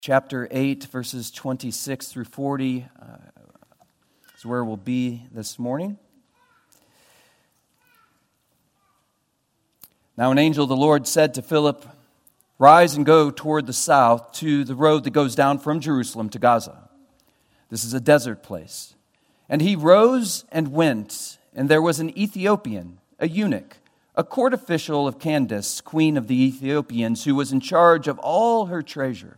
Chapter 8, verses 26 through 40 is where we'll be this morning. Now an angel of the Lord said to Philip, "Rise and go toward the south to the road that goes down from Jerusalem to Gaza. This is a desert place." And he rose and went, and there was an Ethiopian, a eunuch, a court official of Candace, queen of the Ethiopians, who was in charge of all her treasure.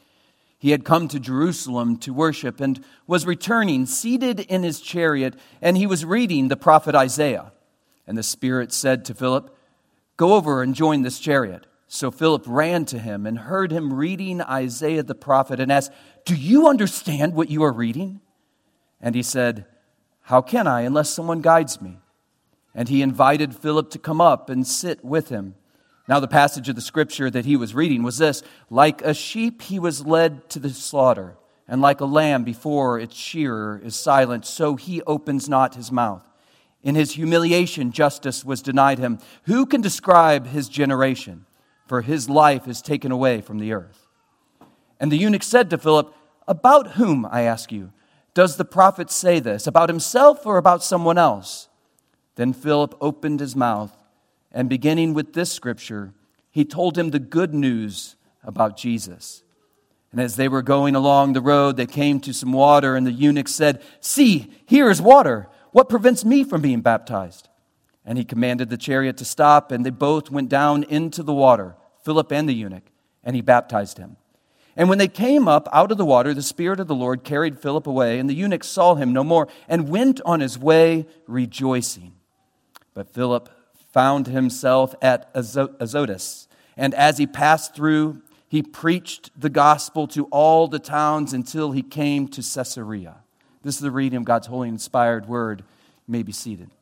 He had come to Jerusalem to worship and was returning, seated in his chariot, and he was reading the prophet Isaiah. And the Spirit said to Philip, "Go over and join this chariot." So Philip ran to him and heard him reading Isaiah the prophet and asked, "Do you understand what you are reading?" And he said, "How can I unless someone guides me?" And he invited Philip to come up and sit with him. Now the passage of the scripture that he was reading was this: "Like a sheep he was led to the slaughter, and like a lamb before its shearer is silent, so he opens not his mouth. In his humiliation justice was denied him. Who can describe his generation? For his life is taken away from the earth." And the eunuch said to Philip, "About whom, I ask you, does the prophet say this? About himself or about someone else?" Then Philip opened his mouth, and beginning with this scripture, he told him the good news about Jesus. And as they were going along the road, they came to some water, and the eunuch said, "See, here is water. What prevents me from being baptized?" And he commanded the chariot to stop, and they both went down into the water, Philip and the eunuch, and he baptized him. And when they came up out of the water, the Spirit of the Lord carried Philip away, and the eunuch saw him no more, and went on his way rejoicing. But Philip found himself at Azotus, and as he passed through, he preached the gospel to all the towns until he came to Caesarea. This is the reading of God's holy inspired word. You may be seated.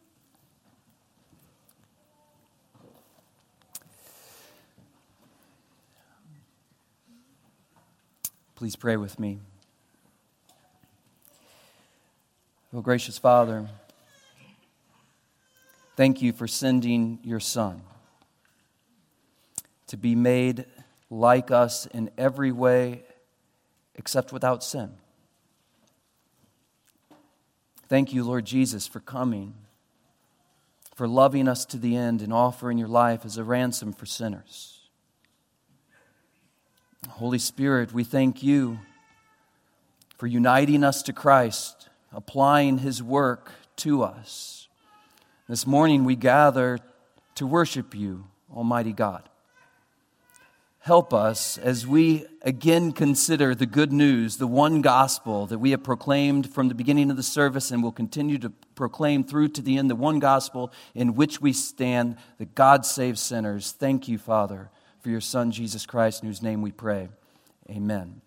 Please pray with me. Oh, gracious Father, thank you for sending your Son to be made like us in every way except without sin. Thank you, Lord Jesus, for coming, for loving us to the end and offering your life as a ransom for sinners. Holy Spirit, we thank you for uniting us to Christ, applying his work to us. This morning we gather to worship you, Almighty God. Help us as we again consider the good news, the one gospel that we have proclaimed from the beginning of the service and will continue to proclaim through to the end, the one gospel in which we stand, that God saves sinners. Thank you, Father, for your Son, Jesus Christ, in whose name we pray. Amen.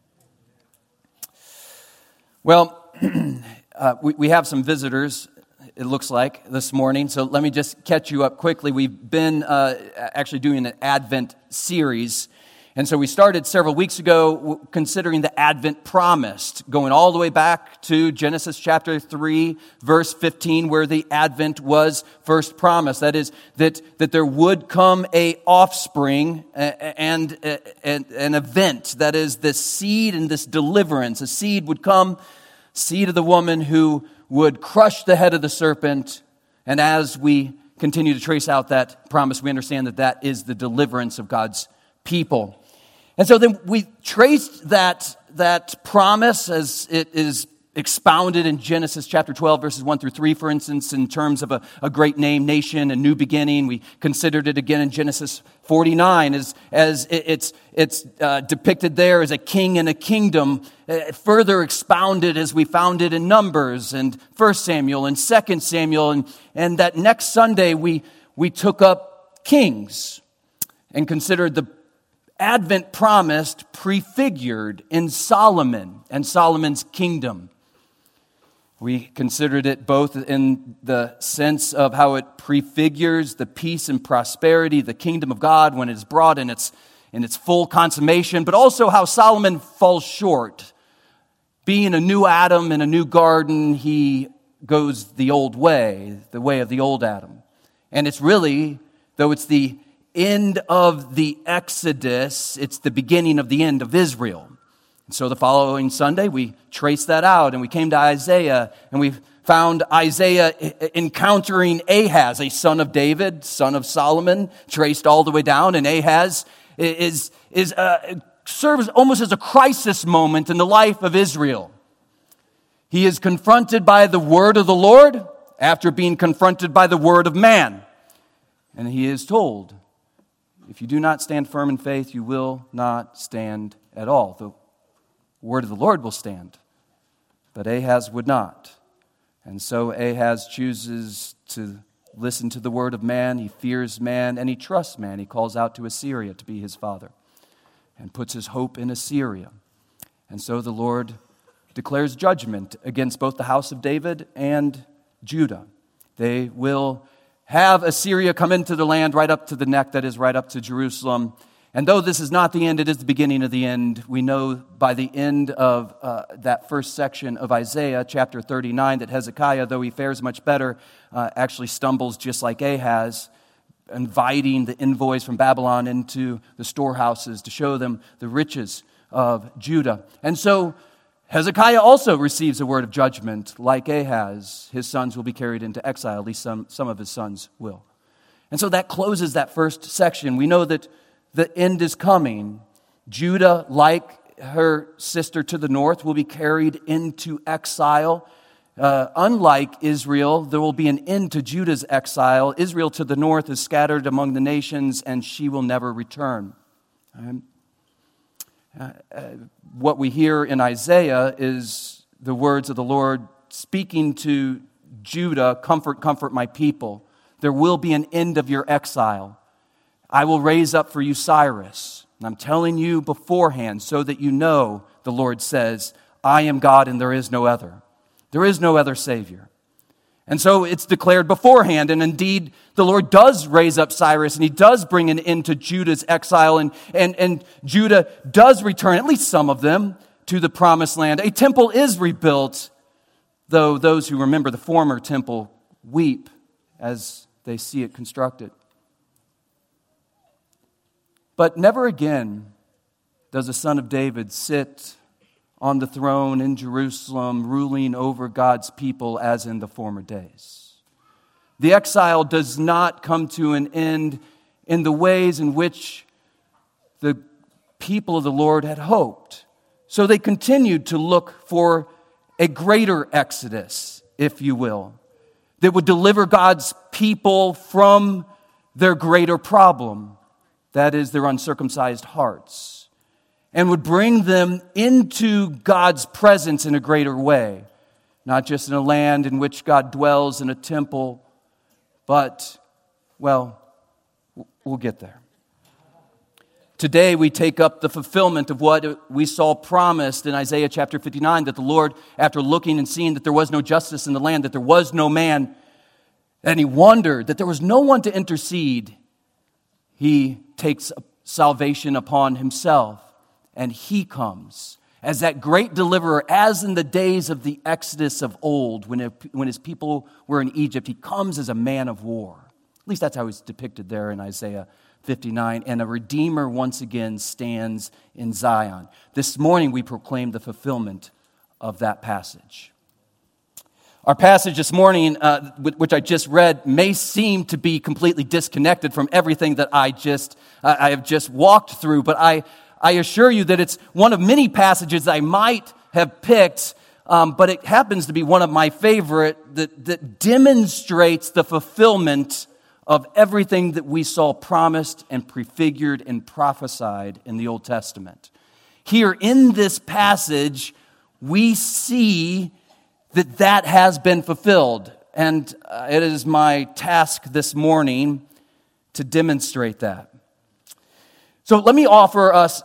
Well, we have some visitors, it looks like, this morning. So let me just catch you up quickly. We've been actually doing an Advent series. And so we started several weeks ago considering the Advent promised, going all the way back to Genesis chapter 3, verse 15, where the Advent was first promised. That is, that there would come a offspring and an event. That is, this seed and this deliverance. A seed would come, seed of the woman who would crush the head of the serpent. And as we continue to trace out that promise, we understand that that is the deliverance of God's people. And so then we traced that promise as it is expounded in Genesis chapter 12, verses 1 through 3, for instance, in terms of a great name, nation, a new beginning. We considered it again in Genesis 49 as it's depicted there as a king and a kingdom, further expounded as we found it in Numbers and 1 Samuel and 2 Samuel. And that next Sunday we took up Kings and considered the Advent promised prefigured in Solomon and Solomon's kingdom. We considered it both in the sense of how it prefigures the peace and prosperity, the kingdom of God when it is brought in its full consummation, but also how Solomon falls short. Being a new Adam in a new garden, he goes the old way, the way of the old Adam. And it's really, though it's the end of the Exodus, it's the beginning of the end of Israel. So the following Sunday, we traced that out, and we came to Isaiah, and we found Isaiah encountering Ahaz, a son of David, son of Solomon, traced all the way down. And Ahaz serves almost as a crisis moment in the life of Israel. He is confronted by the word of the Lord after being confronted by the word of man. And he is told, if you do not stand firm in faith, you will not stand at all. The word of the Lord will stand, but Ahaz would not. And so Ahaz chooses to listen to the word of man. He fears man and he trusts man. He calls out to Assyria to be his father and puts his hope in Assyria. And so the Lord declares judgment against both the house of David and Judah. They will have Assyria come into the land right up to the neck, that is right up to Jerusalem. And though this is not the end, it is the beginning of the end. We know by the end of that first section of Isaiah, chapter 39, that Hezekiah, though he fares much better, actually stumbles just like Ahaz, inviting the envoys from Babylon into the storehouses to show them the riches of Judah. And so Hezekiah also receives a word of judgment like Ahaz. His sons will be carried into exile, at least some of his sons will. And so that closes that first section. We know that the end is coming. Judah, like her sister to the north, will be carried into exile. Unlike Israel, there will be an end to Judah's exile. Israel to the north is scattered among the nations, and she will never return. What we hear in Isaiah is the words of the Lord speaking to Judah, comfort, comfort my people. There will be an end of your exile. I will raise up for you Cyrus. And I'm telling you beforehand so that you know, the Lord says, I am God and there is no other. There is no other Savior. And so it's declared beforehand. And indeed, the Lord does raise up Cyrus and he does bring an end to Judah's exile. And Judah does return, at least some of them, to the promised land. A temple is rebuilt, though those who remember the former temple weep as they see it constructed. But never again does the Son of David sit on the throne in Jerusalem, ruling over God's people as in the former days. The exile does not come to an end in the ways in which the people of the Lord had hoped. So they continued to look for a greater exodus, if you will, that would deliver God's people from their greater problem. That is, their uncircumcised hearts, and would bring them into God's presence in a greater way, not just in a land in which God dwells in a temple, but, well, we'll get there. Today we take up the fulfillment of what we saw promised in Isaiah chapter 59, that the Lord, after looking and seeing that there was no justice in the land, that there was no man, and he wondered that there was no one to intercede, he takes salvation upon himself, and he comes as that great deliverer, as in the days of the Exodus of old, when his people were in Egypt. He comes as a man of war. At least that's how he's depicted there in Isaiah 59. And a Redeemer once again stands in Zion. This morning we proclaim the fulfillment of that passage. Our passage this morning, which I just read, may seem to be completely disconnected from everything that I have just walked through, but I assure you that it's one of many passages I might have picked, but it happens to be one of my favorite that demonstrates the fulfillment of everything that we saw promised and prefigured and prophesied in the Old Testament. Here in this passage, we see that has been fulfilled. And it is my task this morning to demonstrate that. So let me offer us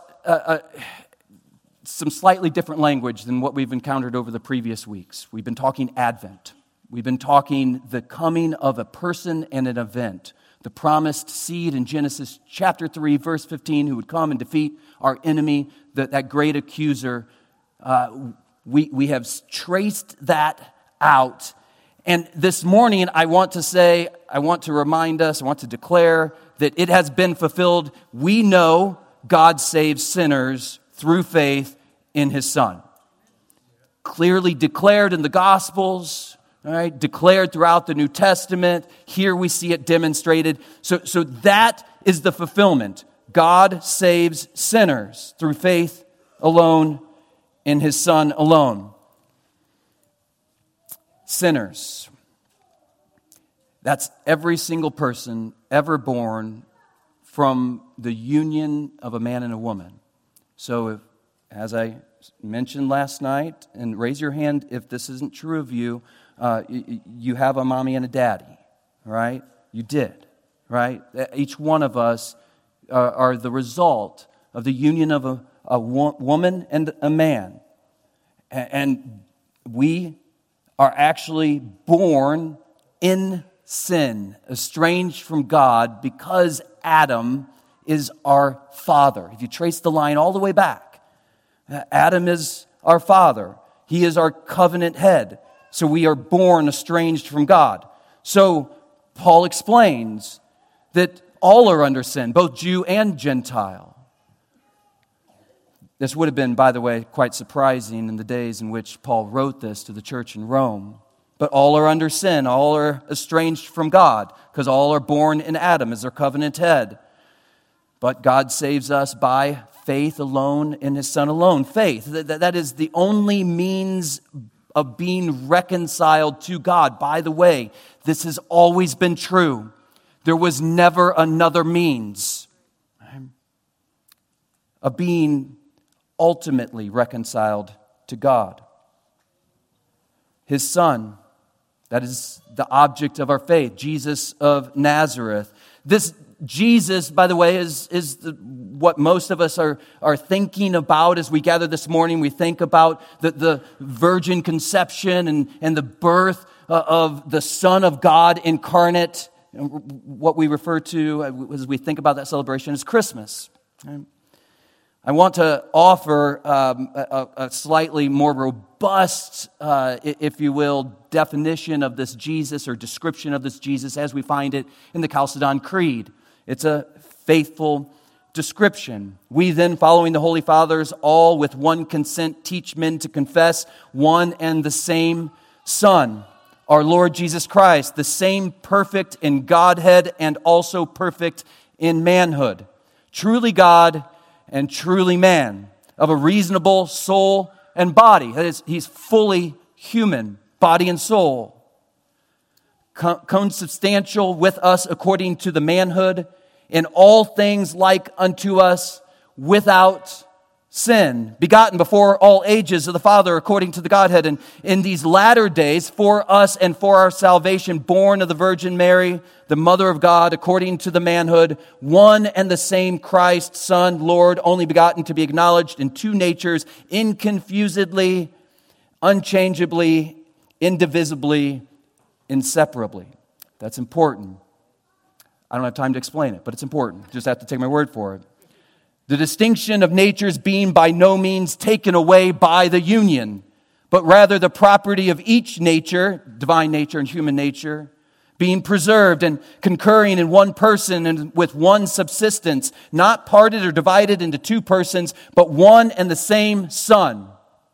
some slightly different language than what we've encountered over the previous weeks. We've been talking Advent. We've been talking the coming of a person and an event. The promised seed in Genesis chapter 3, verse 15, who would come and defeat our enemy, that great accuser. We have traced that out. And this morning, I want to remind us, I want to declare that it has been fulfilled. We know God saves sinners through faith in his Son. Clearly declared in the Gospels, all right, declared throughout the New Testament. Here we see it demonstrated. So that is the fulfillment. God saves sinners through faith alone in his Son alone. Sinners. That's every single person ever born from the union of a man and a woman. So if, as I mentioned last night, and raise your hand if this isn't true of you, you have a mommy and a daddy, right? You did, right? Each one of us are the result of the union of a woman and a man. And we are actually born in sin, estranged from God, because Adam is our father. If you trace the line all the way back, Adam is our father. He is our covenant head. So we are born estranged from God. So Paul explains that all are under sin, both Jew and Gentile. This would have been, by the way, quite surprising in the days in which Paul wrote this to the church in Rome. But all are under sin, all are estranged from God, because all are born in Adam as their covenant head. But God saves us by faith alone in his Son alone. Faith, that is the only means of being reconciled to God. By the way, this has always been true. There was never another means of being ultimately reconciled to God. His Son, that is the object of our faith, Jesus of Nazareth. This Jesus, by the way, is what most of us are thinking about as we gather this morning. We think about the virgin conception and the birth of the Son of God incarnate. What we refer to as we think about that celebration is Christmas. I want to offer a slightly more robust, if you will, definition of this Jesus or description of this Jesus as we find it in the Chalcedon Creed. It's a faithful description. We then, following the Holy Fathers, all with one consent teach men to confess one and the same Son, our Lord Jesus Christ, the same perfect in Godhead and also perfect in manhood, truly God and truly man, of a reasonable soul and body. That is, he's fully human, body and soul. Consubstantial with us according to the manhood, in all things like unto us, without sin, begotten before all ages of the Father according to the Godhead, and in these latter days for us and for our salvation, born of the Virgin Mary, the Mother of God, according to the manhood, one and the same Christ, Son, Lord, only begotten, to be acknowledged in two natures, inconfusedly, unchangeably, indivisibly, inseparably. That's important. I don't have time to explain it, but it's important. Just have to take my word for it. The distinction of natures being by no means taken away by the union, but rather the property of each nature, divine nature and human nature, being preserved and concurring in one person and with one subsistence, not parted or divided into two persons, but one and the same Son,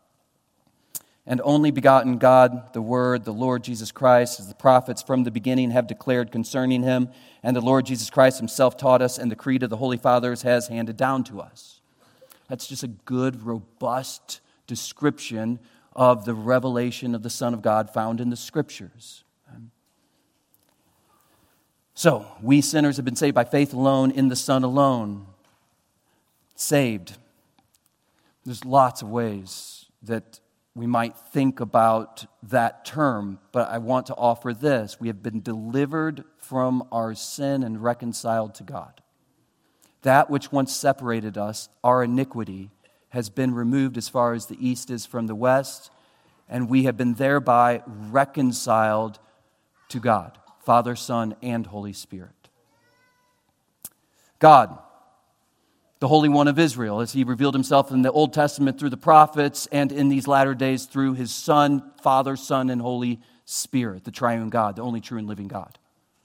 and only begotten God, the Word, the Lord Jesus Christ, as the prophets from the beginning have declared concerning him, and the Lord Jesus Christ himself taught us, and the creed of the Holy Fathers has handed down to us. That's just a good, robust description of the revelation of the Son of God found in the Scriptures. So, we sinners have been saved by faith alone, in the Son alone. Saved. There's lots of ways that we might think about that term, but I want to offer this. We have been delivered from our sin and reconciled to God. That which once separated us, our iniquity, has been removed as far as the east is from the west, and we have been thereby reconciled to God, Father, Son, and Holy Spirit. God, the Holy One of Israel, as he revealed himself in the Old Testament through the prophets and in these latter days through his Son, Father, Son, and Holy Spirit, the triune God, the only true and living God.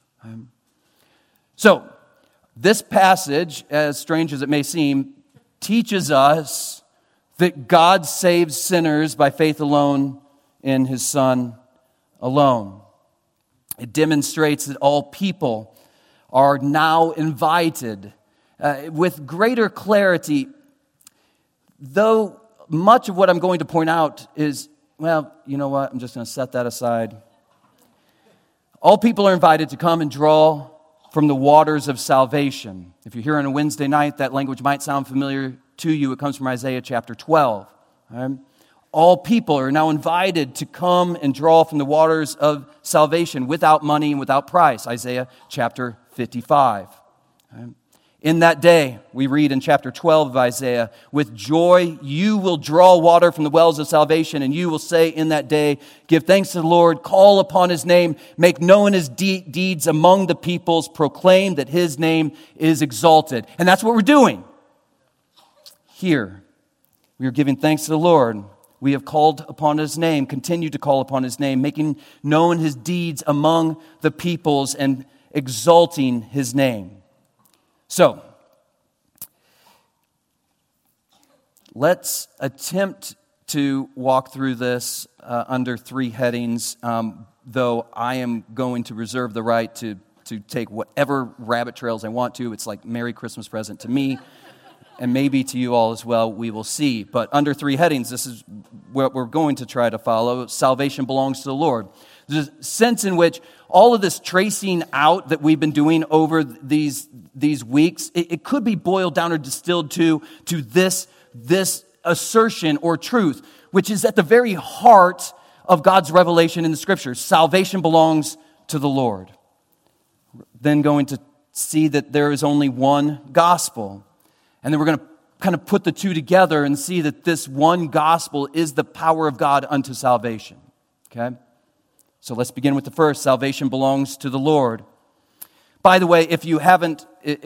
So, this passage, as strange as it may seem, teaches us that God saves sinners by faith alone in His Son alone. It demonstrates that all people are now invited with greater clarity, though much of what I'm going to point out is, well, you know what, I'm just going to set that aside. All people are invited to come and draw from the waters of salvation. If you're here on a Wednesday night, that language might sound familiar to you. It comes from Isaiah chapter 12. Right? All people are now invited to come and draw from the waters of salvation without money and without price. Isaiah chapter 55. Right? In that day, we read in chapter 12 of Isaiah, with joy you will draw water from the wells of salvation, and you will say in that day, give thanks to the Lord, call upon His name, make known His deeds among the peoples, proclaim that His name is exalted. And that's what we're doing. Here, we are giving thanks to the Lord. We have called upon His name, continue to call upon His name, making known His deeds among the peoples and exalting His name. So, let's attempt to walk through this under three headings, though I am going to reserve the right to take whatever rabbit trails I want to. It's like Merry Christmas present to me, and maybe to you all as well, we will see. But under three headings, this is what we're going to try to follow. Salvation belongs to the Lord. There's a sense in which all of this tracing out that we've been doing over these weeks, it could be boiled down or distilled to this assertion or truth, which is at the very heart of God's revelation in the Scriptures. Salvation belongs to the Lord. Then going to see that there is only one gospel. And then we're going to kind of put the two together and see that this one gospel is the power of God unto salvation. Okay? So let's begin with the first. Salvation belongs to the Lord. By the way, if you haven't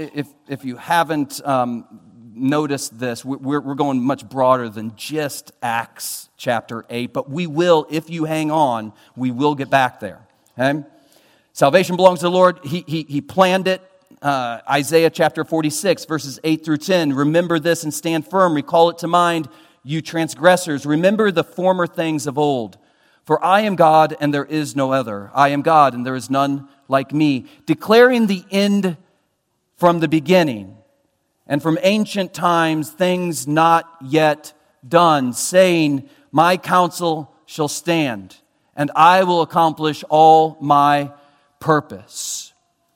noticed this, we're going much broader than just Acts chapter 8, but we will, if you hang on, we will get back there. Okay? Salvation belongs to the Lord. He planned it. Isaiah chapter 46, verses 8 through 10. Remember this and stand firm. Recall it to mind, you transgressors. Remember the former things of old. For I am God and there is no other. I am God and there is none like me. Declaring the end from the beginning and from ancient times things not yet done. Saying, my counsel shall stand and I will accomplish all my purpose.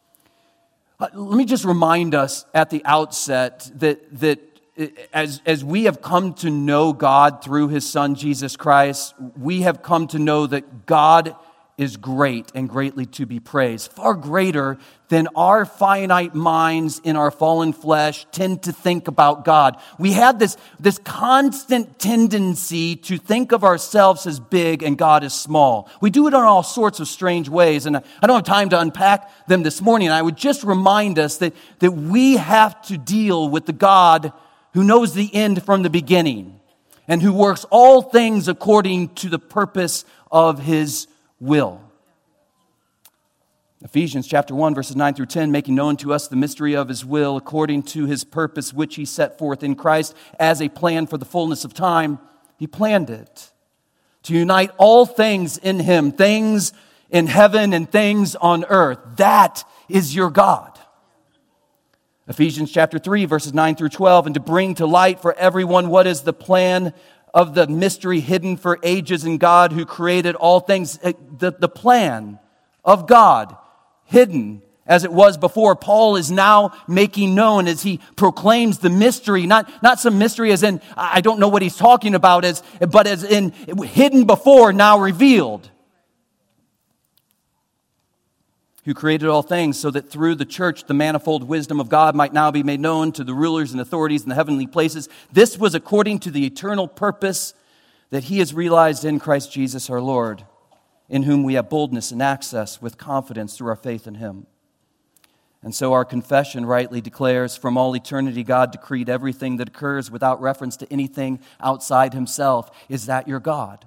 Let me just remind us at the outset that as we have come to know God through His Son, Jesus Christ, we have come to know that God is great and greatly to be praised, far greater than our finite minds in our fallen flesh tend to think about God. We have this constant tendency to think of ourselves as big and God as small. We do it in all sorts of strange ways, and I don't have time to unpack them this morning. I would just remind us that we have to deal with the God who knows the end from the beginning and who works all things according to the purpose of His will. Ephesians chapter 1, verses 9 through 10, making known to us the mystery of His will according to His purpose, which He set forth in Christ as a plan for the fullness of time. He planned it to unite all things in Him, things in heaven and things on earth. That is your God. Ephesians chapter 3, verses 9 through 12, and to bring to light for everyone what is the plan of the mystery hidden for ages in God who created all things. The plan of God hidden as it was before. Paul is now making known as he proclaims the mystery, not some mystery as in, I don't know what he's talking about, but as in hidden before, now revealed. Who created all things so that through the church the manifold wisdom of God might now be made known to the rulers and authorities in the heavenly places. This was according to the eternal purpose that He has realized in Christ Jesus our Lord, in whom we have boldness and access with confidence through our faith in Him. And so our confession rightly declares, from all eternity God decreed everything that occurs without reference to anything outside Himself. Is that your God?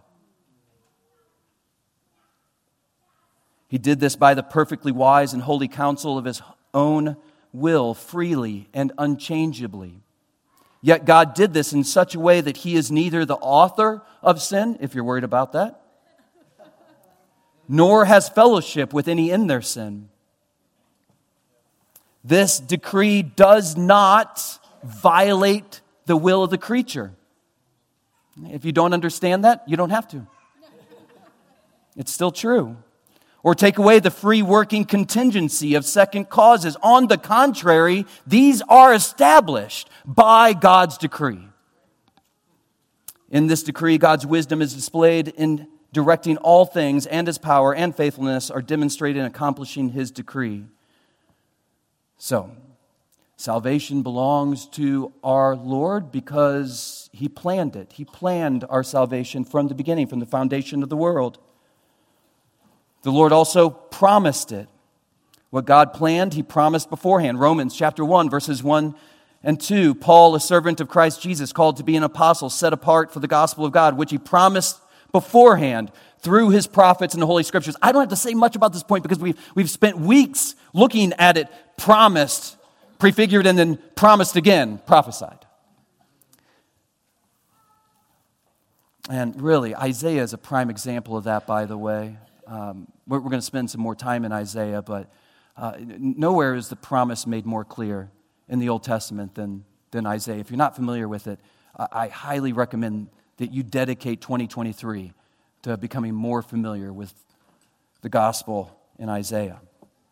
He did this by the perfectly wise and holy counsel of His own will, freely and unchangeably. Yet God did this in such a way that he is neither the author of sin, if you're worried about that, nor has fellowship with any in their sin. This decree does not violate the will of the creature. If you don't understand that, you don't have to. It's still true. Or take away the free working contingency of second causes. On the contrary, these are established by God's decree. In this decree, God's wisdom is displayed in directing all things, and his power and faithfulness are demonstrated in accomplishing his decree. So, salvation belongs to our Lord because he planned it. He planned our salvation from the beginning, from the foundation of the world. The Lord also promised it. What God planned, he promised beforehand. Romans chapter 1, verses 1 and 2. Paul, a servant of Christ Jesus, called to be an apostle, set apart for the gospel of God, which he promised beforehand through his prophets in the Holy Scriptures. I don't have to say much about this point because we've spent weeks looking at it, promised, prefigured, and then promised again, prophesied. And really, Isaiah is a prime example of that, by the way. We're going to spend some more time in Isaiah, but nowhere is the promise made more clear in the Old Testament than Isaiah. If you're not familiar with it, I highly recommend that you dedicate 2023 to becoming more familiar with the gospel in Isaiah.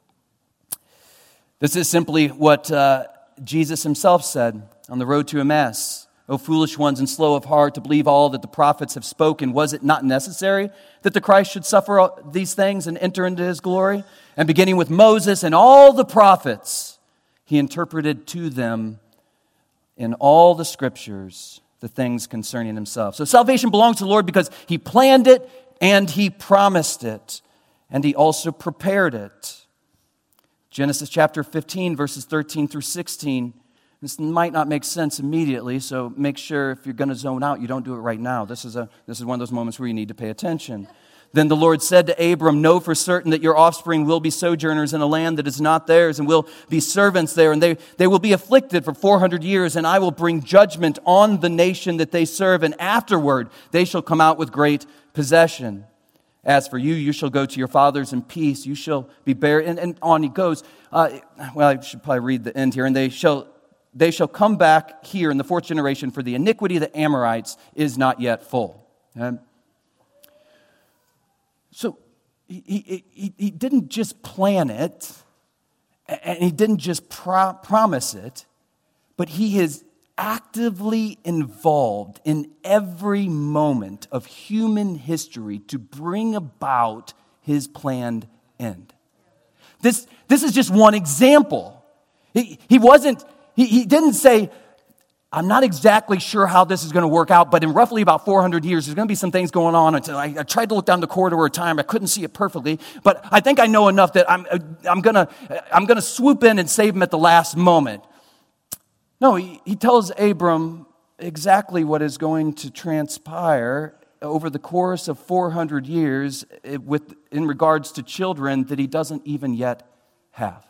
This is simply what Jesus himself said on the road to Emmaus. O foolish ones and slow of heart to believe all that the prophets have spoken. Was it not necessary that the Christ should suffer these things and enter into his glory? And beginning with Moses and all the prophets, he interpreted to them in all the scriptures the things concerning himself. So salvation belongs to the Lord because he planned it and he promised it. And he also prepared it. Genesis chapter 15, verses 13 through 16. This might not make sense immediately, so make sure if you're going to zone out, you don't do it right now. This is one of those moments where you need to pay attention. Then the Lord said to Abram, know for certain that your offspring will be sojourners in a land that is not theirs and will be servants there. And they will be afflicted for 400 years, and I will bring judgment on the nation that they serve. And afterward, they shall come out with great possession. As for you, you shall go to your fathers in peace. You shall be buried. And on he goes. I should probably read the end here. And they shall come back here in the fourth generation, for the iniquity of the Amorites is not yet full. So he didn't just plan it, and he didn't just promise it, but he is actively involved in every moment of human history to bring about his planned end. This is just one example. He didn't say, I'm not exactly sure how this is going to work out, but in roughly about 400 years, there's going to be some things going on. Until I tried to look down the corridor of time. I couldn't see it perfectly, but I think I know enough that I'm going to swoop in and save him at the last moment. No, he tells Abram exactly what is going to transpire over the course of 400 years in regards to children that he doesn't even yet have.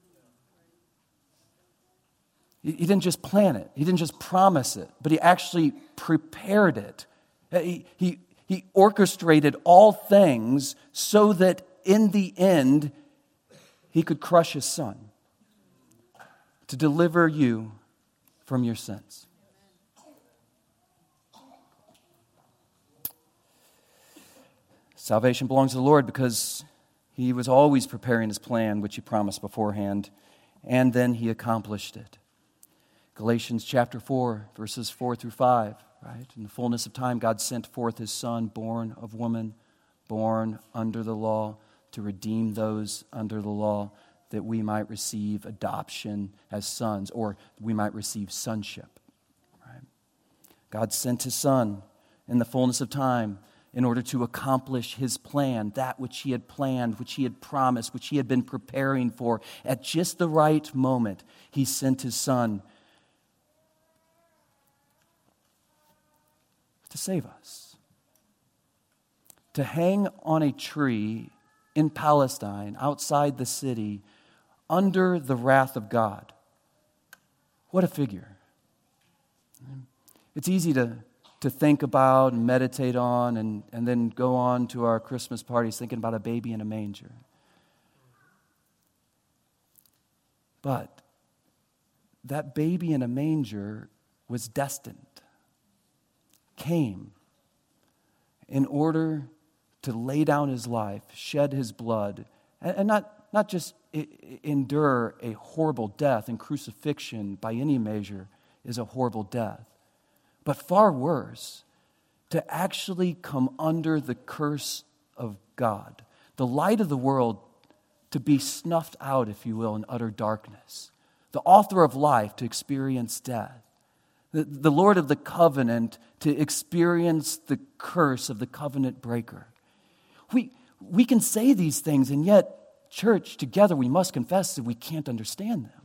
He didn't just plan it. He didn't just promise it, but he actually prepared it. He orchestrated all things so that in the end, he could crush his son to deliver you from your sins. Salvation belongs to the Lord because he was always preparing his plan, which he promised beforehand, and then he accomplished it. Galatians chapter 4, verses 4 through 5, right? In the fullness of time, God sent forth his Son, born of woman, born under the law, to redeem those under the law, that we might receive adoption as sons, or we might receive sonship, right? God sent his Son in the fullness of time in order to accomplish his plan, that which he had planned, which he had promised, which he had been preparing for. At just the right moment, he sent his Son to save us, to hang on a tree in Palestine, outside the city, under the wrath of God. What a figure. It's easy to think about and meditate on and then go on to our Christmas parties thinking about a baby in a manger. But that baby in a manger was destined, came in order to lay down his life, shed his blood, and not just endure a horrible death, and crucifixion by any measure is a horrible death. But far worse, to actually come under the curse of God, the light of the world to be snuffed out, if you will, in utter darkness, the author of life to experience death, the Lord of the covenant to experience the curse of the covenant breaker. We can say these things, and yet, church, together we must confess that we can't understand them.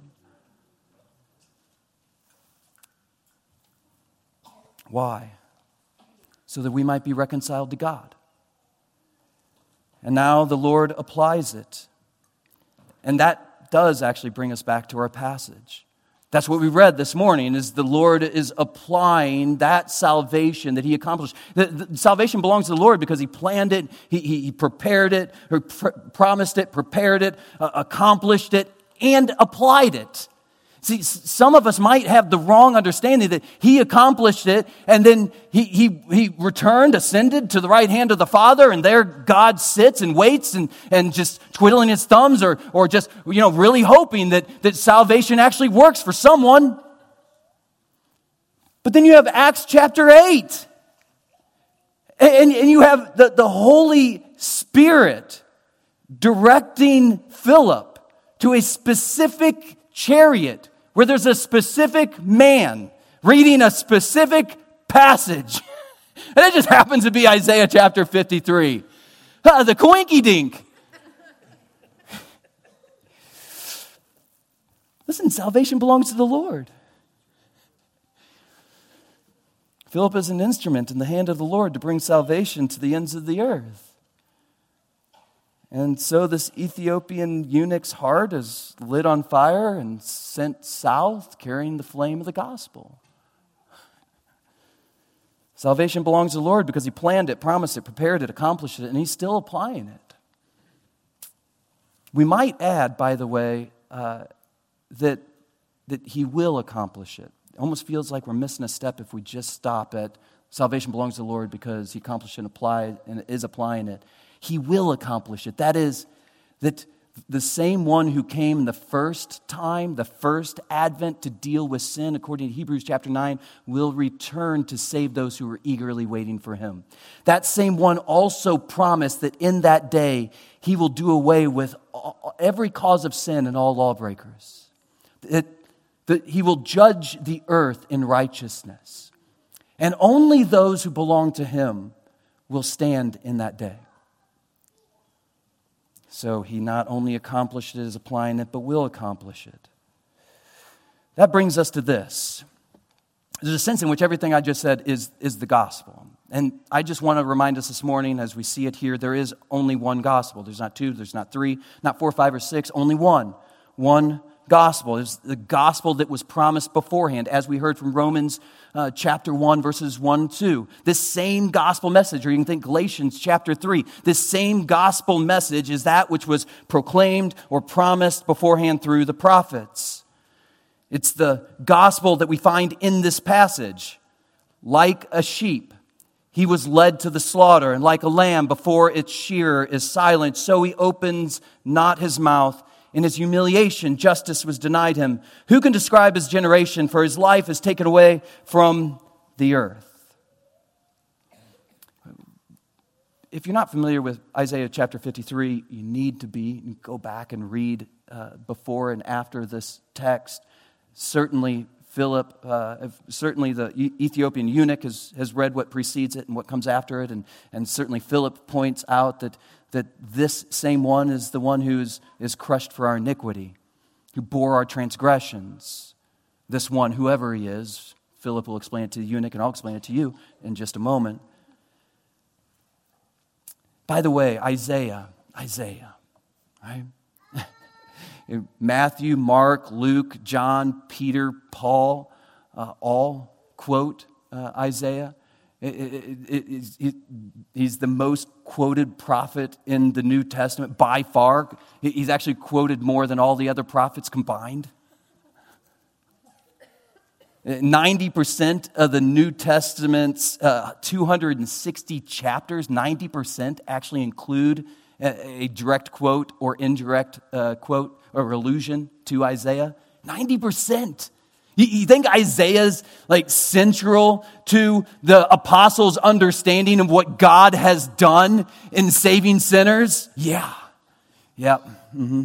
Why? So that we might be reconciled to God. And now the Lord applies it. And that does actually bring us back to our passage. That's what we read this morning, is the Lord is applying that salvation that he accomplished. The salvation belongs to the Lord because he planned it, he prepared it, or promised it, prepared it, accomplished it, and applied it. See, some of us might have the wrong understanding that he accomplished it and then he returned, ascended to the right hand of the Father, and there God sits and waits and just twiddling his thumbs or just, really hoping that salvation actually works for someone. But then you have Acts chapter 8. And you have the Holy Spirit directing Philip to a specific chariot where there's a specific man reading a specific passage. And it just happens to be Isaiah chapter 53. The coinky dink. Listen, salvation belongs to the Lord. Philip is an instrument in the hand of the Lord to bring salvation to the ends of the earth. And so this Ethiopian eunuch's heart is lit on fire and sent south, carrying the flame of the gospel. Salvation belongs to the Lord because he planned it, promised it, prepared it, accomplished it, and he's still applying it. We might add, by the way, that he will accomplish it. It almost feels like we're missing a step if we just stop at salvation belongs to the Lord because he accomplished and is applying it. He will accomplish it. That is, that the same one who came the first time, the first advent to deal with sin, according to Hebrews chapter 9, will return to save those who are eagerly waiting for him. That same one also promised that in that day he will do away with every cause of sin and all lawbreakers. That he will judge the earth in righteousness. And only those who belong to him will stand in that day. So he not only accomplished it as applying it, but will accomplish it. That brings us to this. There's a sense in which everything I just said is the gospel. And I just want to remind us this morning, as we see it here, there is only one gospel. There's not two, there's not three, not 4, 5, or 6, only one. One gospel. It's the gospel that was promised beforehand, as we heard from Romans chapter 1, verses 1, 2. This same gospel message, or you can think Galatians chapter 3, this same gospel message is that which was proclaimed or promised beforehand through the prophets. It's the gospel that we find in this passage. Like a sheep, he was led to the slaughter, and like a lamb before its shearer is silent, so he opens not his mouth. In his humiliation, justice was denied him. Who can describe his generation? For his life is taken away from the earth. If you're not familiar with Isaiah chapter 53, you need to be. You can go back and read before and after this text. Certainly certainly the Ethiopian eunuch has read what precedes it and what comes after it. And certainly Philip points out that this same one is the one who is crushed for our iniquity, who bore our transgressions. This one, whoever he is, Philip will explain it to the eunuch, and I'll explain it to you in just a moment. By the way, Isaiah, right? Matthew, Mark, Luke, John, Peter, Paul, all quote Isaiah. He's the most quoted prophet in the New Testament by far. He's actually quoted more than all the other prophets combined. 90% of the New Testament's 260 chapters, 90% actually include a direct quote or indirect quote or allusion to Isaiah. 90%. You think Isaiah's like central to the apostles' understanding of what God has done in saving sinners? Yeah. Yep. Mm-hmm.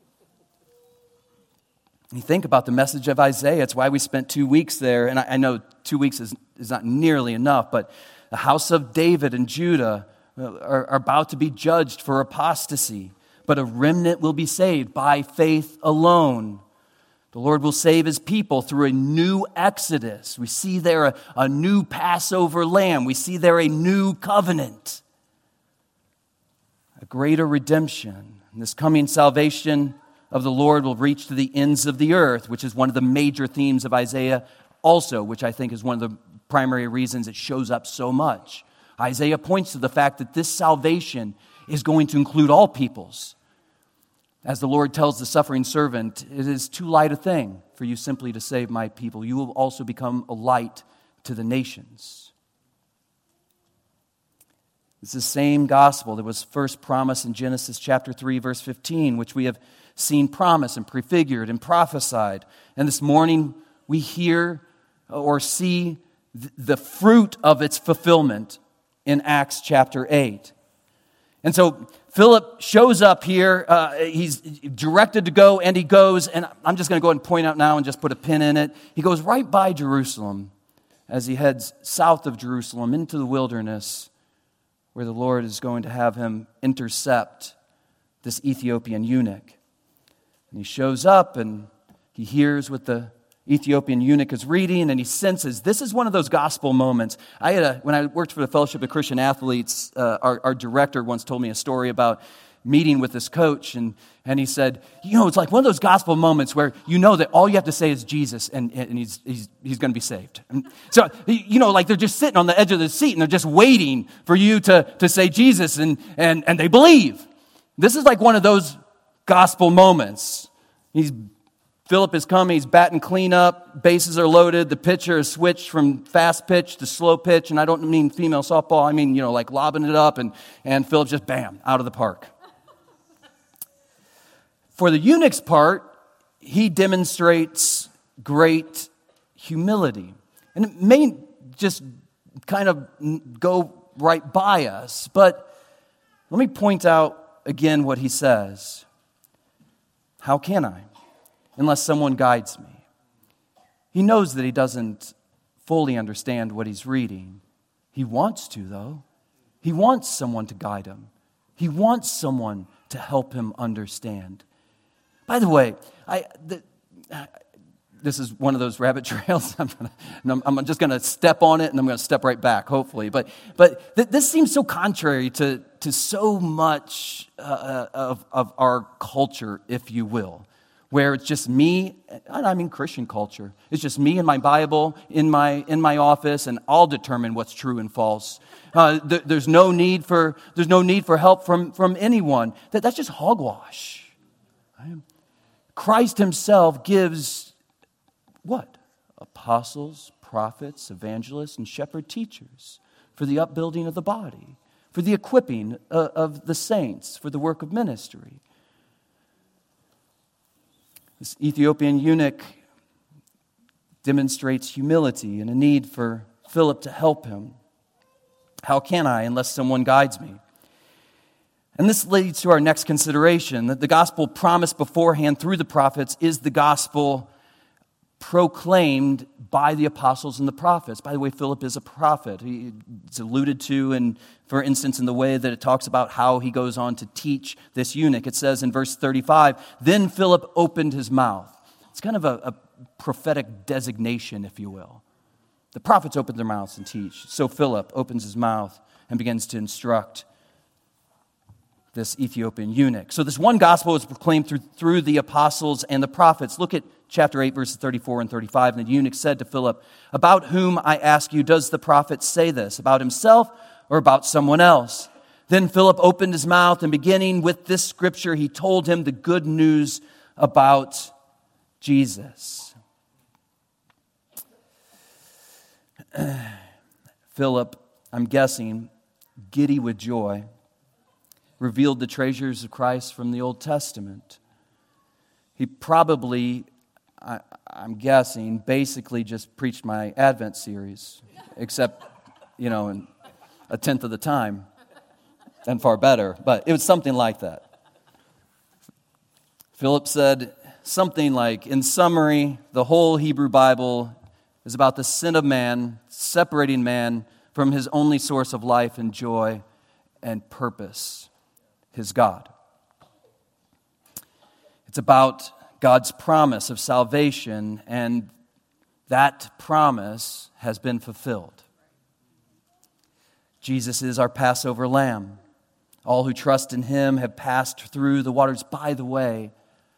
You think about the message of Isaiah. It's why we spent 2 weeks there. And I know 2 weeks is not nearly enough, but the house of David and Judah are about to be judged for apostasy. But a remnant will be saved by faith alone. The Lord will save his people through a new exodus. We see there a new Passover lamb. We see there a new covenant. A greater redemption. And this coming salvation of the Lord will reach to the ends of the earth, which is one of the major themes of Isaiah also, which I think is one of the primary reasons it shows up so much. Isaiah points to the fact that this salvation is going to include all peoples. As the Lord tells the suffering servant, it is too light a thing for you simply to save my people. You will also become a light to the nations. It's the same gospel that was first promised in Genesis chapter 3, verse 15, which we have seen promised and prefigured and prophesied. And this morning we hear or see the fruit of its fulfillment in Acts chapter 8. And so Philip shows up here. He's directed to go, and he goes. And I'm just going to go ahead and point out now and just put a pin in it. He goes right by Jerusalem as he heads south of Jerusalem into the wilderness where the Lord is going to have him intercept this Ethiopian eunuch. And he shows up and he hears what the Ethiopian eunuch is reading, and he senses this is one of those gospel moments. When I worked for the Fellowship of Christian Athletes, our director once told me a story about meeting with this coach, and he said, it's like one of those gospel moments where you know that all you have to say is Jesus, and he's going to be saved. And so, like they're just sitting on the edge of the seat, and they're just waiting for you to say Jesus, and they believe. This is like one of those gospel moments. Philip is coming, he's batting clean up, bases are loaded, the pitcher is switched from fast pitch to slow pitch, and I don't mean female softball, I mean, like lobbing it up, and Philip just, bam, out of the park. For the eunuch's part, he demonstrates great humility. And it may just kind of go right by us, but let me point out again what he says. How can I? Unless someone guides me. He knows that he doesn't fully understand what he's reading. He wants to, though. He wants someone to guide him. He wants someone to help him understand. By the way, this is one of those rabbit trails. I'm just going to step on it, and I'm going to step right back, hopefully. But this seems so contrary to so much of our culture, if you will, where it's just me, and I mean Christian culture. It's just me and my Bible in my office, and I'll determine what's true and false. There's no need for help from anyone. That's just hogwash. Right? Christ himself gives what? Apostles, prophets, evangelists, and shepherd teachers for the upbuilding of the body, for the equipping of the saints, for the work of ministry. This Ethiopian eunuch demonstrates humility and a need for Philip to help him. How can I unless someone guides me? And this leads to our next consideration, that the gospel promised beforehand through the prophets is the gospel proclaimed by the apostles and the prophets. By the way, Philip is a prophet. It's alluded to, for instance, in the way that it talks about how he goes on to teach this eunuch. It says in verse 35, then Philip opened his mouth. It's kind of a prophetic designation, if you will. The prophets open their mouths and teach. So Philip opens his mouth and begins to instruct this Ethiopian eunuch. So this one gospel is proclaimed through the apostles and the prophets. Look at chapter 8, verses 34 and 35. And the eunuch said to Philip, "About whom, I ask you, does the prophet say this? About himself or about someone else?" Then Philip opened his mouth, and beginning with this scripture, he told him the good news about Jesus. Philip, I'm guessing, giddy with joy, revealed the treasures of Christ from the Old Testament. He probably, I'm guessing, basically just preached my Advent series, except, in a tenth of the time, and far better, but it was something like that. Philip said something like, in summary, the whole Hebrew Bible is about the sin of man, separating man from his only source of life and joy and purpose, his God. It's about God's promise of salvation, and that promise has been fulfilled. Jesus is our Passover lamb. All who trust in him have passed through the waters. By the way,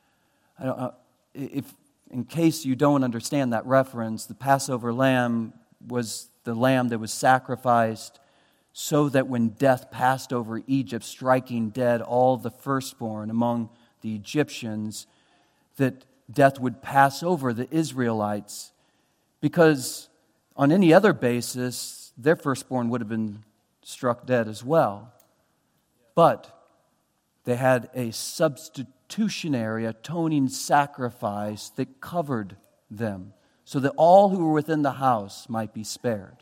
if in case you don't understand that reference, the Passover lamb was the lamb that was sacrificed so that when death passed over Egypt, striking dead all the firstborn among the Egyptians, that death would pass over the Israelites, because on any other basis, their firstborn would have been struck dead as well. But they had a substitutionary, atoning sacrifice that covered them, so that all who were within the house might be spared.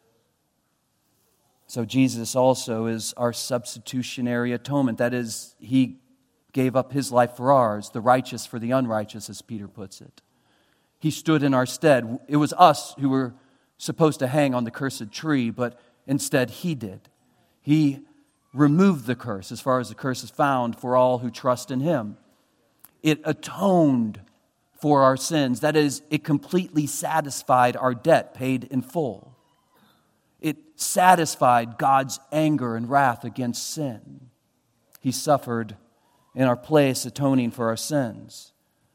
So Jesus also is our substitutionary atonement. That is, he gave up his life for ours, the righteous for the unrighteous, as Peter puts it. He stood in our stead. It was us who were supposed to hang on the cursed tree, but instead he did. He removed the curse, as far as the curse is found, for all who trust in him. It atoned for our sins. That is, it completely satisfied our debt paid in full. It satisfied God's anger and wrath against sin. He suffered in our place, atoning for our sins.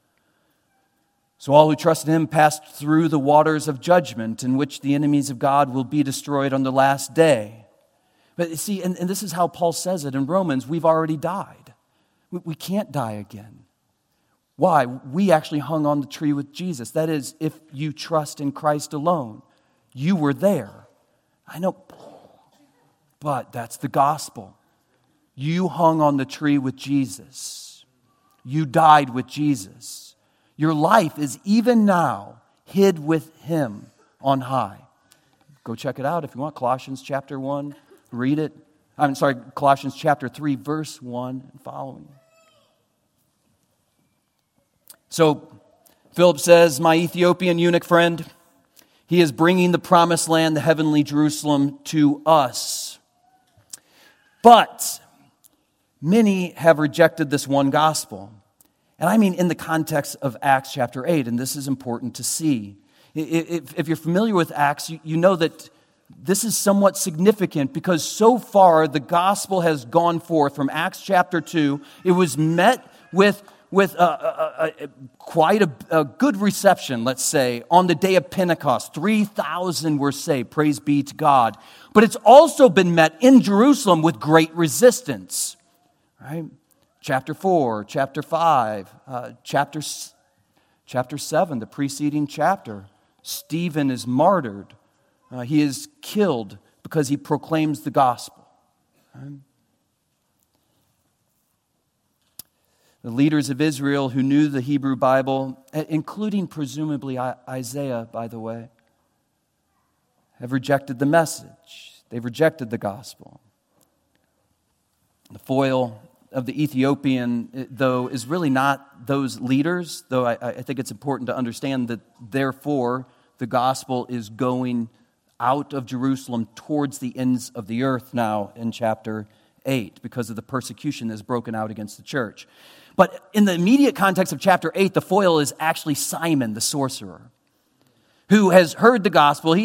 So all who trust in him passed through the waters of judgment, in which the enemies of God will be destroyed on the last day. But you see, and this is how Paul says it in Romans, we've already died. We can't die again. Why? We actually hung on the tree with Jesus. That is, if you trust in Christ alone, you were there. I know, but that's the gospel. You hung on the tree with Jesus. You died with Jesus. Your life is even now hid with him on high. Go check it out if you want. Colossians chapter 1. Read it. Colossians chapter 3, verse 1 and following. So, Philip says, my Ethiopian eunuch friend, he is bringing the promised land, the heavenly Jerusalem, to us. But many have rejected this one gospel. And I mean in the context of Acts chapter 8, and this is important to see. If you're familiar with Acts, you know that this is somewhat significant, because so far the gospel has gone forth from Acts chapter 2. It was met with quite a good reception, let's say, on the day of Pentecost. 3,000 were saved, praise be to God. But it's also been met in Jerusalem with great resistance. Right? Chapter 4, chapter 5, chapter 7, the preceding chapter. Stephen is martyred. He is killed because he proclaims the gospel. Right? The leaders of Israel who knew the Hebrew Bible, including presumably Isaiah, by the way, have rejected the message. They've rejected the gospel. The foil of the Ethiopian, though, is really not those leaders, though I think it's important to understand that, therefore, the gospel is going out of Jerusalem towards the ends of the earth now in chapter 8 because of the persecution that's broken out against the church. But in the immediate context of chapter 8, the foil is actually Simon the sorcerer, who has heard the gospel. He's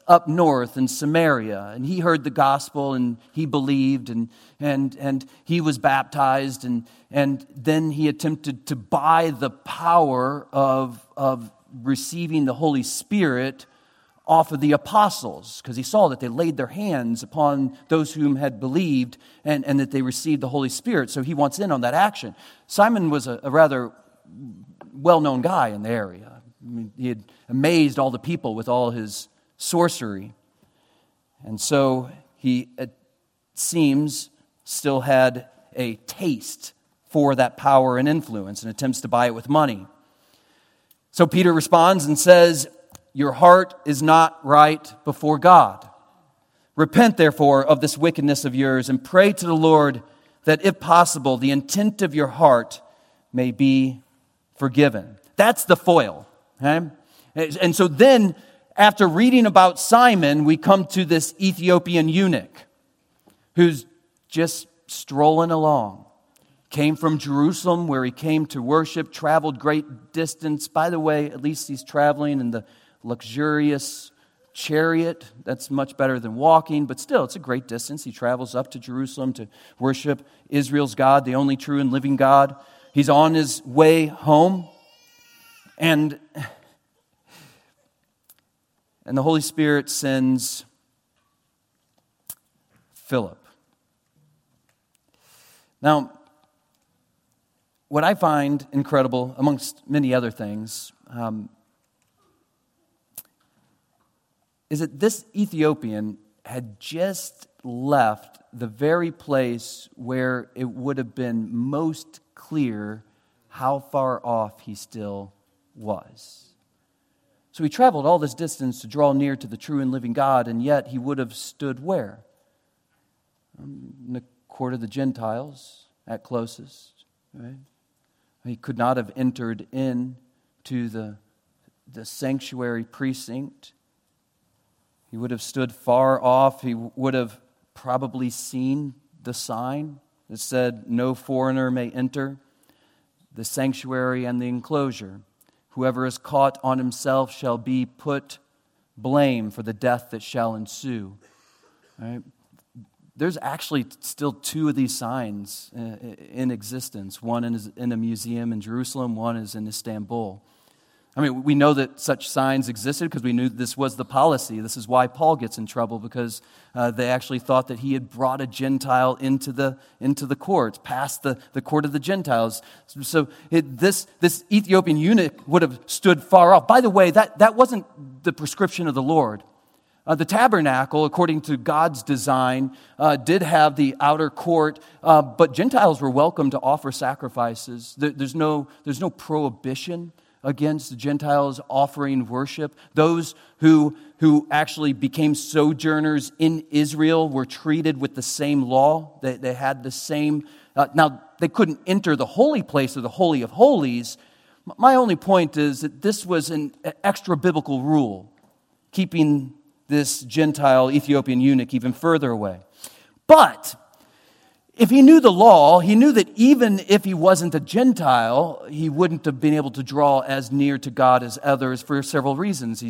up north in Samaria, and he heard the gospel, and he believed, and he was baptized, and then he attempted to buy the power of receiving the Holy Spirit off of the apostles, because he saw that they laid their hands upon those whom had believed and that they received the Holy Spirit. So he wants in on that action. Simon was a rather well-known guy in the area. I mean, he had amazed all the people with all his sorcery. And so he, it seems, still had a taste for that power and influence and attempts to buy it with money. So Peter responds and says, "Your heart is not right before God. Repent, therefore, of this wickedness of yours, and pray to the Lord that, if possible, the intent of your heart may be forgiven." That's the foil. Okay? And so then, after reading about Simon, we come to this Ethiopian eunuch who's just strolling along. Came from Jerusalem, where he came to worship, traveled great distance. By the way, at least he's traveling in the luxurious chariot. That's much better than walking, but still, it's a great distance. He travels up to Jerusalem to worship Israel's God, the only true and living God. He's on his way home, and the Holy Spirit sends Philip. Now, what I find incredible, amongst many other things, is that this Ethiopian had just left the very place where it would have been most clear how far off he still was. So he traveled all this distance to draw near to the true and living God, and yet he would have stood where? In the court of the Gentiles, at closest, right? He could not have entered into the sanctuary precinct. He would have stood far off. He would have probably seen the sign that said, "No foreigner may enter the sanctuary and the enclosure. Whoever is caught on himself shall be put blame for the death that shall ensue." Right? There's actually still two of these signs in existence. One is in a museum in Jerusalem, one is in Istanbul. I mean, we know that such signs existed because we knew this was the policy. This is why Paul gets in trouble, because they actually thought that he had brought a Gentile into the courts, past the court of the Gentiles. So this Ethiopian eunuch would have stood far off. By the way, that wasn't the prescription of the Lord. The tabernacle, according to God's design, did have the outer court, but Gentiles were welcome to offer sacrifices. There's no prohibition against the Gentiles offering worship. Those who actually became sojourners in Israel were treated with the same law. They had the same. Now, they couldn't enter the holy place or the Holy of Holies. My only point is that this was an extra biblical rule, keeping this Gentile Ethiopian eunuch even further away. But if he knew the law, he knew that even if he wasn't a Gentile, he wouldn't have been able to draw as near to God as others for several reasons.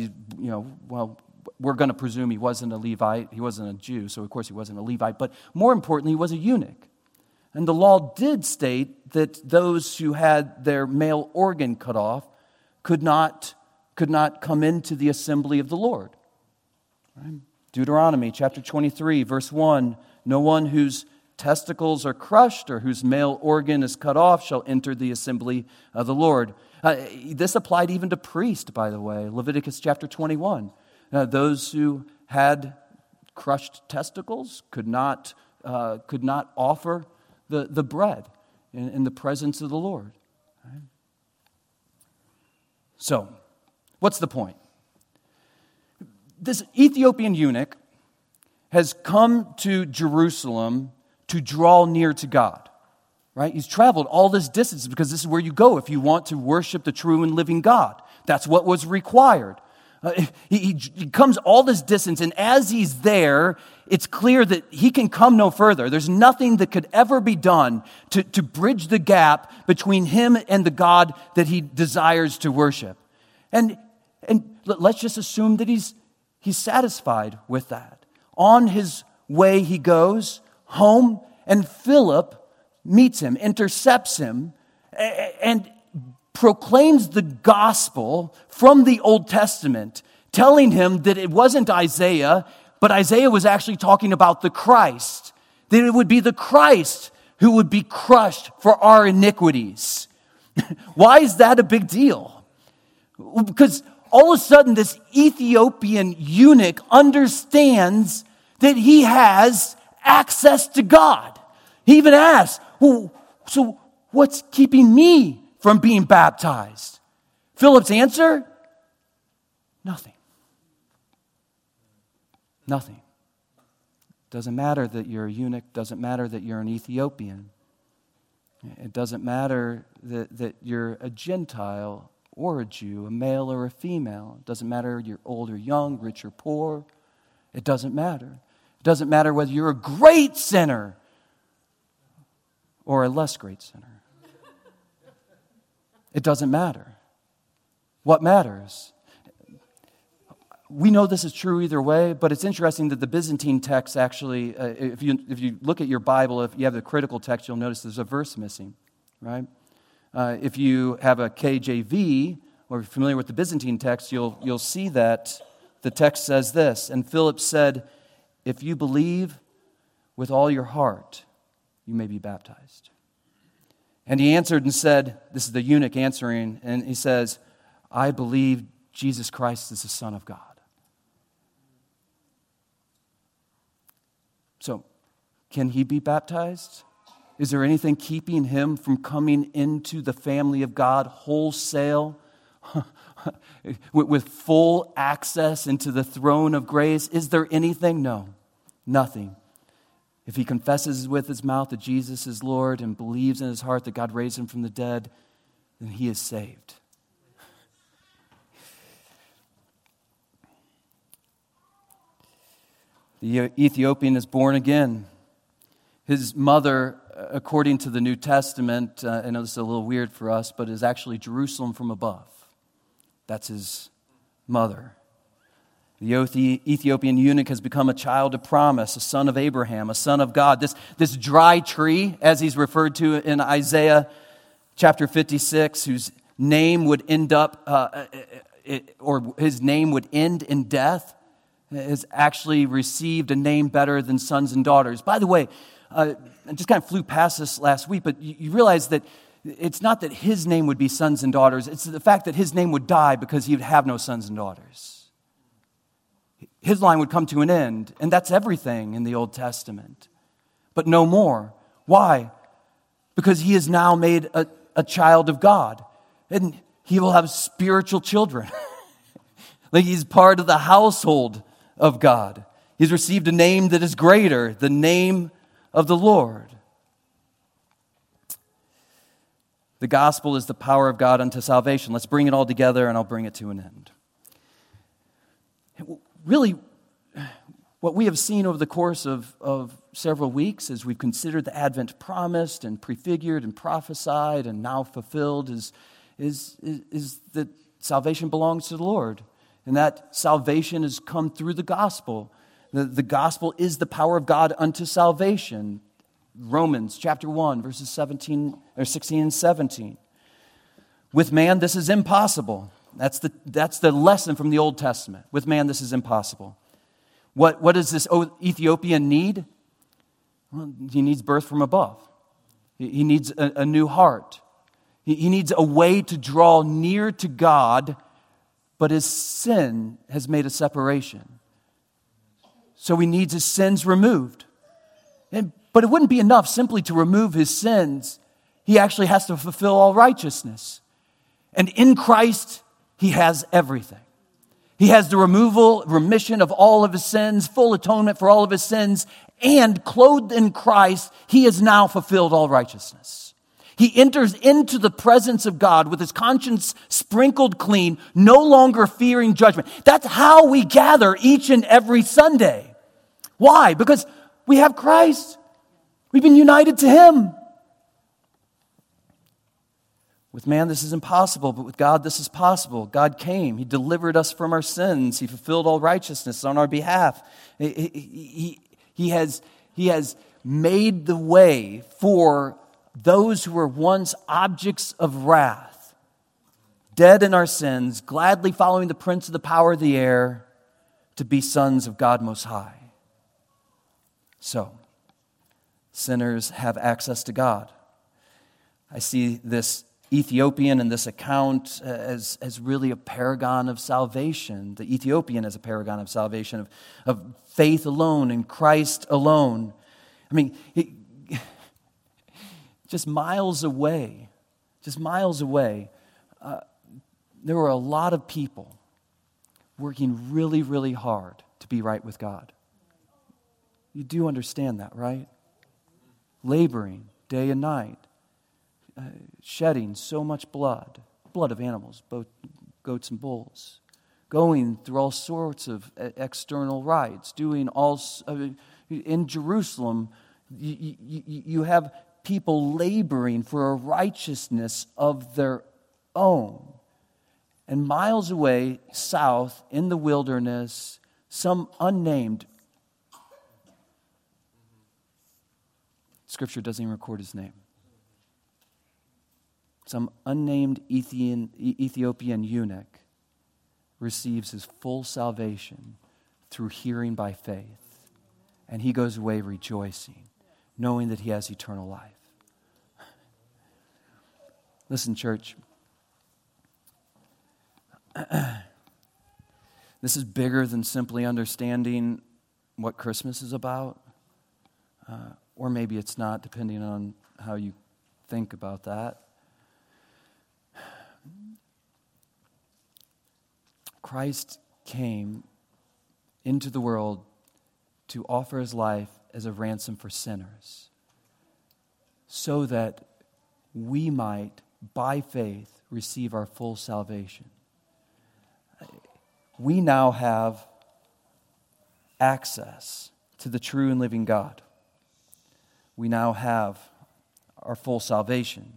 We're going to presume he wasn't a Levite. He wasn't a Jew, so of course he wasn't a Levite. But more importantly, he was a eunuch. And the law did state that those who had their male organ cut off could not come into the assembly of the Lord. Right? Deuteronomy chapter 23, verse 1, "No one whose testicles are crushed or whose male organ is cut off shall enter the assembly of the Lord." This applied even to priests, by the way. Leviticus chapter 21. Those who had crushed testicles could not offer the bread in the presence of the Lord. Right? So, what's the point? This Ethiopian eunuch has come to Jerusalem to draw near to God, right? He's traveled all this distance because this is where you go if you want to worship the true and living God. That's what was required. He comes all this distance, and as he's there, it's clear that he can come no further. There's nothing that could ever be done to bridge the gap between him and the God that he desires to worship. And let's just assume that he's he's satisfied with that. On his way he goes home, and Philip meets him, intercepts him, and proclaims the gospel from the Old Testament, telling him that it wasn't Isaiah, but Isaiah was actually talking about the Christ, that it would be the Christ who would be crushed for our iniquities. Why is that a big deal? Because all of a sudden this Ethiopian eunuch understands that he has access to God. He even asks, well, so what's keeping me from being baptized? Philip's answer? Nothing. Nothing. Doesn't matter that you're a eunuch. Doesn't matter that you're an Ethiopian. It doesn't matter that you're a Gentile or a Jew, a male or a female. It doesn't matter you're old or young, rich or poor. It doesn't matter. It doesn't matter whether you're a great sinner or a less great sinner. It doesn't matter. What matters? We know this is true either way, but it's interesting that the Byzantine text actually, if you look at your Bible, if you have the critical text, you'll notice there's a verse missing, right? If you have a KJV, or you're familiar with the Byzantine text, you'll see that the text says this, and Philip said, if you believe with all your heart, you may be baptized. And he answered and said, this is the eunuch answering, and he says, I believe Jesus Christ is the Son of God. So, can he be baptized? Is there anything keeping him from coming into the family of God wholesale, with full access into the throne of grace? Is there anything? No, nothing. If he confesses with his mouth that Jesus is Lord and believes in his heart that God raised him from the dead, then he is saved. The Ethiopian is born again. His mother, according to the New Testament, I know this is a little weird for us, but is actually Jerusalem from above. That's his mother. The Ethiopian eunuch has become a child of promise, a son of Abraham, a son of God. This dry tree, as he's referred to in Isaiah chapter 56, whose name would end up, or his name would end in death, has actually received a name better than sons and daughters. By the way, I just kind of flew past this last week, but you realize that it's not that his name would be sons and daughters. It's the fact that his name would die because he would have no sons and daughters. His line would come to an end, and that's everything in the Old Testament. But no more. Why? Because he is now made a child of God, and he will have spiritual children. Like he's part of the household of God. He's received a name that is greater, the name of the Lord. The gospel is the power of God unto salvation. Let's bring it all together, and I'll bring it to an end. Really, what we have seen over the course of several weeks as we've considered the Advent promised and prefigured and prophesied and now fulfilled is that salvation belongs to the Lord. And that salvation has come through the gospel. The gospel is the power of God unto salvation. Romans chapter 1, verses 16 and 17. With man, this is impossible. That's the lesson from the Old Testament. With man, this is impossible. What does this Ethiopian need? Well, he needs birth from above. He needs a new heart. He needs a way to draw near to God, but his sin has made a separation. So he needs his sins removed. But it wouldn't be enough simply to remove his sins. He actually has to fulfill all righteousness. And in Christ, he has everything. He has the remission of all of his sins, full atonement for all of his sins, and clothed in Christ, he has now fulfilled all righteousness. He enters into the presence of God with his conscience sprinkled clean, no longer fearing judgment. That's how we gather each and every Sunday. Why? Because we have Christ. We've been united to him. With man, this is impossible, but with God, this is possible. God came. He delivered us from our sins. He fulfilled all righteousness on our behalf. He has made the way for those who were once objects of wrath, dead in our sins, gladly following the prince of the power of the air, to be sons of God Most High. So, sinners have access to God. I see this Ethiopian in this account as really a paragon of salvation. The Ethiopian as a paragon of salvation, of faith alone in Christ alone. I mean, just miles away, there were a lot of people working really, really hard to be right with God. You do understand that, right? Laboring day and night. Shedding so much blood of animals, both goats and bulls, going through all sorts of external rites, doing all in Jerusalem. You have people laboring for a righteousness of their own, and miles away, south in the wilderness, some unnamed. Scripture doesn't even record his name. Some unnamed Ethiopian eunuch receives his full salvation through hearing by faith. And he goes away rejoicing, knowing that he has eternal life. Listen, church. This is bigger than simply understanding what Christmas is about. Or maybe it's not, depending on how you think about that. Christ came into the world to offer his life as a ransom for sinners, so that we might, by faith, receive our full salvation. We now have access to the true and living God. We now have our full salvation.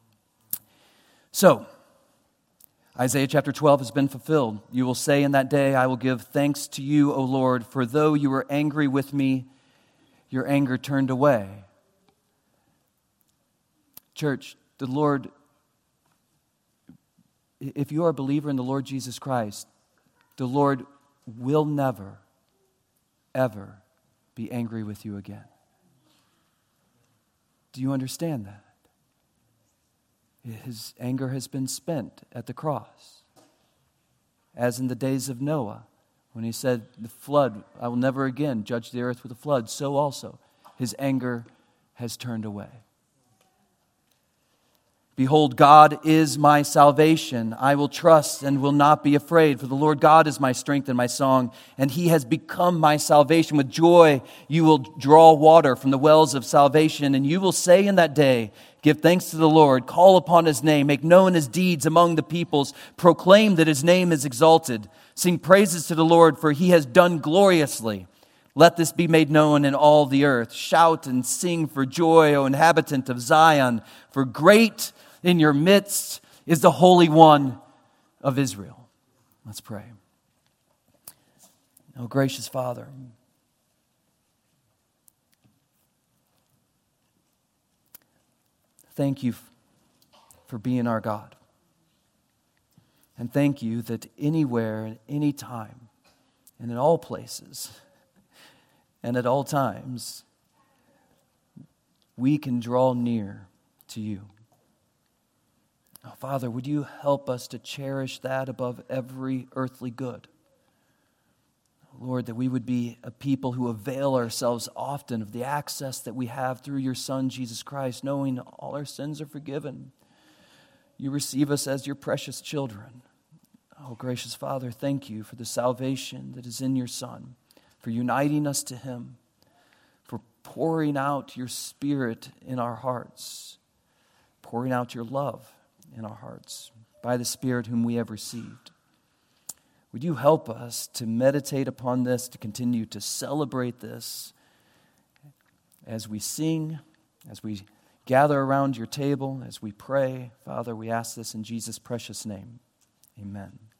So, Isaiah chapter 12 has been fulfilled. You will say in that day, I will give thanks to you, O Lord, for though you were angry with me, your anger turned away. Church, the Lord, if you are a believer in the Lord Jesus Christ, the Lord will never, ever be angry with you again. Do you understand that? His anger has been spent at the cross. As in the days of Noah, when he said, the flood, I will never again judge the earth with a flood, so also his anger has turned away. Behold, God is my salvation. I will trust and will not be afraid, for the Lord God is my strength and my song, and he has become my salvation. With joy you will draw water from the wells of salvation, and you will say in that day, give thanks to the Lord, call upon his name, make known his deeds among the peoples, proclaim that his name is exalted. Sing praises to the Lord, for he has done gloriously. Let this be made known in all the earth. Shout and sing for joy, O inhabitant of Zion, for great in your midst is the Holy One of Israel. Let's pray. Oh, gracious Father, thank you for being our God. And thank you that anywhere, at any time, and in all places, and at all times, we can draw near to you. Oh, Father, would you help us to cherish that above every earthly good? Lord, that we would be a people who avail ourselves often of the access that we have through your Son, Jesus Christ, knowing all our sins are forgiven. You receive us as your precious children. Oh, gracious Father, thank you for the salvation that is in your Son, for uniting us to him, for pouring out your Spirit in our hearts, pouring out your love in our hearts by the Spirit whom we have received. Would you help us to meditate upon this, to continue to celebrate this as we sing, as we gather around your table as we pray. Father, we ask this in Jesus' precious name. Amen.